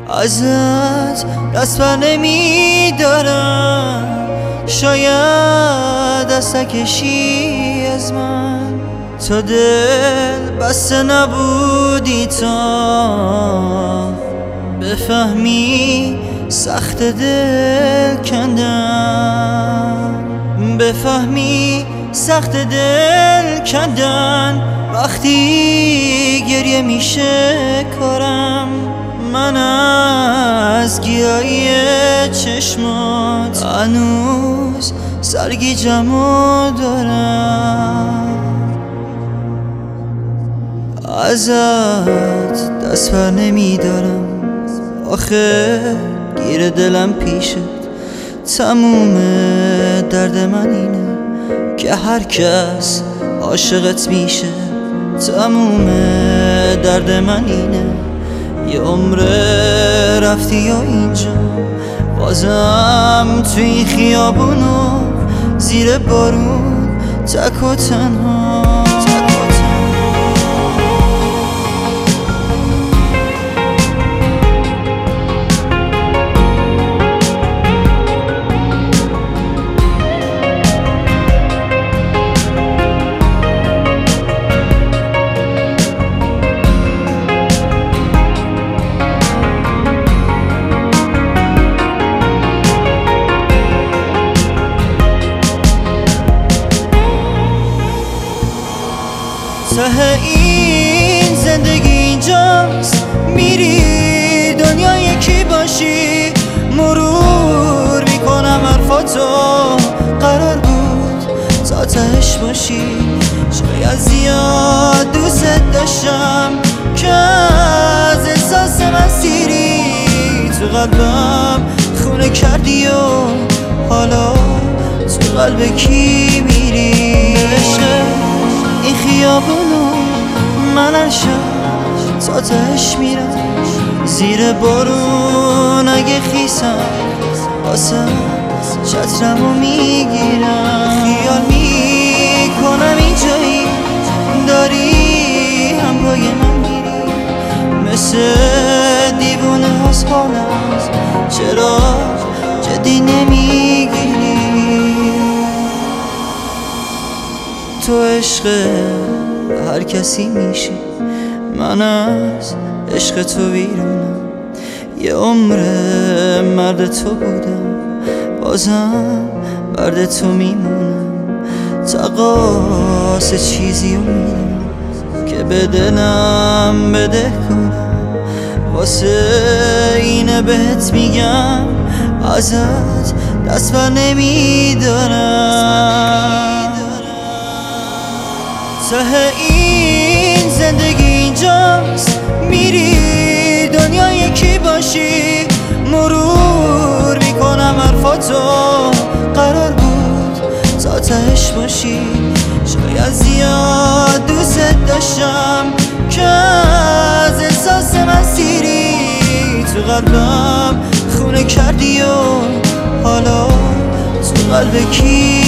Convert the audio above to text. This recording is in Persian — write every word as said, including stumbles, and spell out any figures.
ازت دست بر نمیدارم، شاید دست نکشی از من. تو دل بسته نبودی تا بفهمی سخت دل کندن، بفهمی سخت دل کندن. وقتی گریه میشه کارم، من از گیایی چشمات هنوز سرگیجمو دارم. ازت دست بر نمیدارم، آخه گیر دلم پیشت. تموم درد من اینه که هر کس عاشقت میشه. تموم درد من اینه یه عمر رفتی و اینجا، بازم توی این خیابونو زیر بارون تک و تنها. ته این زندگی اینجاست، میری دنیا یکی باشی. مرور میکنم حرفاتو، قرار بود تا تهش باشی. شاید زیاد دوست داشتم که از احساس مسیری تو قلبم خونه کردی و حالا تو قلب کی میری؟ این خیابونو من هر شب تا تهش میرم، زیر بارون اگه خیسم واسه چترمو میگیرم. خیال میکنم اینجایی داری هم پای من میری، مثل دیوونه هست حالم، چرا جدی نمیگیری؟ تو عشق هر کسی میشی، من از عشق تو بیرونم. یه عمر مرد تو بودم، بازم مرد تو میمونم. تقاس چیزی رو میدم که به دلم بده کنم، واسه اینه بهت میگم ازت دست بر نمیدارم. ته این زندگی اینجاست، میری دنیا یکی باشی. مرور میکنم حرفاتو، قرار بود تا تهش باشی. شاید زیاد دوست داشتم که از احساس مسیری تو قلبم خونه کردی و حالا تو قلب کی